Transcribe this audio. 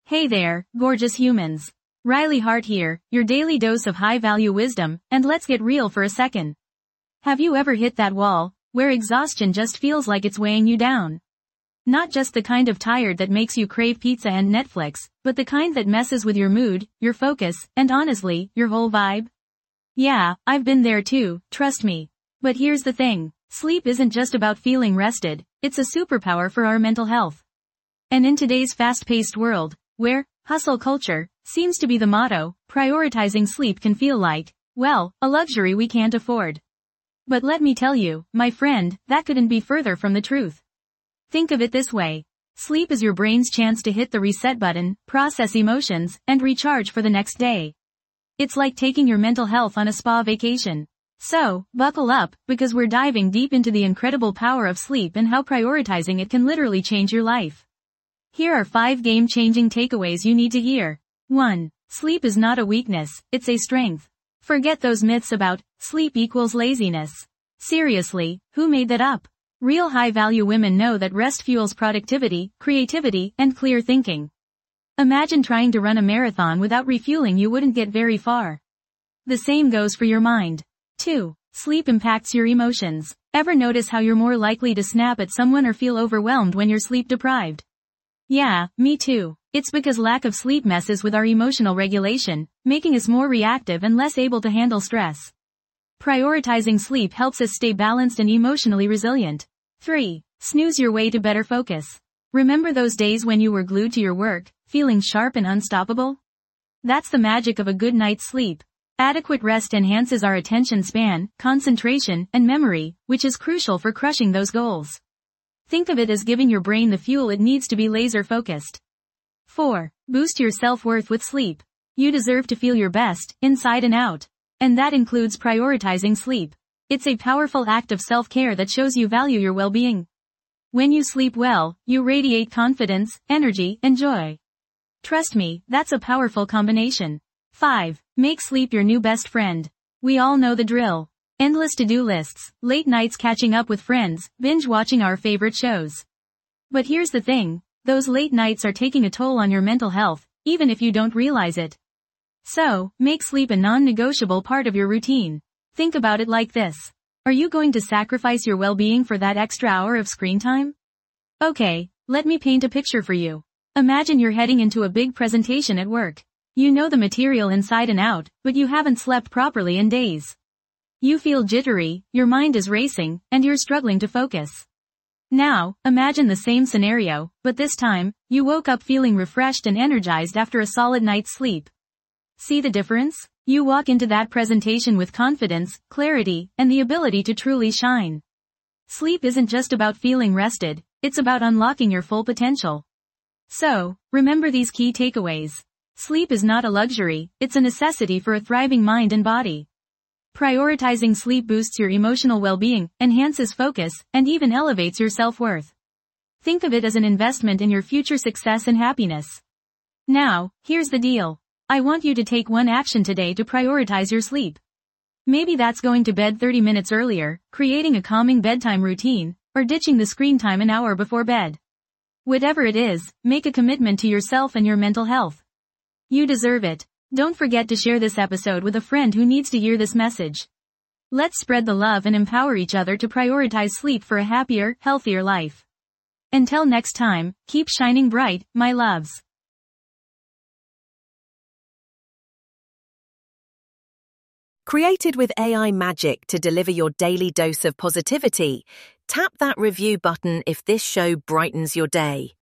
Hey there, gorgeous humans. Riley Hart here, your daily dose of high-value wisdom, and let's get real for a second. Have you ever hit that wall, where exhaustion just feels like it's weighing you down? Not just the kind of tired that makes you crave pizza and Netflix, but the kind that messes with your mood, your focus, and honestly, your whole vibe? Yeah, I've been there too, trust me. But here's the thing, sleep isn't just about feeling rested, it's a superpower for our mental health. And in today's fast-paced world, where hustle culture seems to be the motto, prioritizing sleep can feel like, well, a luxury we can't afford. But let me tell you, my friend, that couldn't be further from the truth. Think of it this way. Sleep is your brain's chance to hit the reset button, process emotions, and recharge for the next day. It's like taking your mental health on a spa vacation. So, buckle up, because we're diving deep into the incredible power of sleep and how prioritizing it can literally change your life. Here are 5 game-changing takeaways you need to hear. 1. Sleep is not a weakness, it's a strength. Forget those myths about sleep equals laziness. Seriously, who made that up? Real high-value women know that rest fuels productivity, creativity, and clear thinking. Imagine trying to run a marathon without refueling, you wouldn't get very far. The same goes for your mind. 2. Sleep impacts your emotions. Ever notice how you're more likely to snap at someone or feel overwhelmed when you're sleep deprived? Yeah, me too. It's because lack of sleep messes with our emotional regulation, making us more reactive and less able to handle stress. Prioritizing sleep helps us stay balanced and emotionally resilient. 3. Snooze your way to better focus. Remember those days when you were glued to your work, feeling sharp and unstoppable? That's the magic of a good night's sleep. Adequate rest enhances our attention span, concentration, and memory, which is crucial for crushing those goals. Think of it as giving your brain the fuel it needs to be laser-focused. 4. Boost your self-worth with sleep. You deserve to feel your best, inside and out. And that includes prioritizing sleep. It's a powerful act of self-care that shows you value your well-being. When you sleep well, you radiate confidence, energy, and joy. Trust me, that's a powerful combination. 5. Make sleep your new best friend. We all know the drill. Endless to-do lists, late nights catching up with friends, binge-watching our favorite shows. But here's the thing, those late nights are taking a toll on your mental health, even if you don't realize it. So, make sleep a non-negotiable part of your routine. Think about it like this. Are you going to sacrifice your well-being for that extra hour of screen time? Okay, let me paint a picture for you. Imagine you're heading into a big presentation at work. You know the material inside and out, but you haven't slept properly in days. You feel jittery, your mind is racing, and you're struggling to focus. Now, imagine the same scenario, but this time, you woke up feeling refreshed and energized after a solid night's sleep. See the difference? You walk into that presentation with confidence, clarity, and the ability to truly shine. Sleep isn't just about feeling rested, it's about unlocking your full potential. So, remember these key takeaways. Sleep is not a luxury, it's a necessity for a thriving mind and body. Prioritizing sleep boosts your emotional well-being, enhances focus, and even elevates your self-worth. Think of it as an investment in your future success and happiness. Now, here's the deal. I want you to take one action today to prioritize your sleep. Maybe that's going to bed 30 minutes earlier, creating a calming bedtime routine, or ditching the screen time an hour before bed. Whatever it is, make a commitment to yourself and your mental health. You deserve it. Don't forget to share this episode with a friend who needs to hear this message. Let's spread the love and empower each other to prioritize sleep for a happier, healthier life. Until next time, keep shining bright, my loves. Created with AI magic to deliver your daily dose of positivity, tap that review button if this show brightens your day.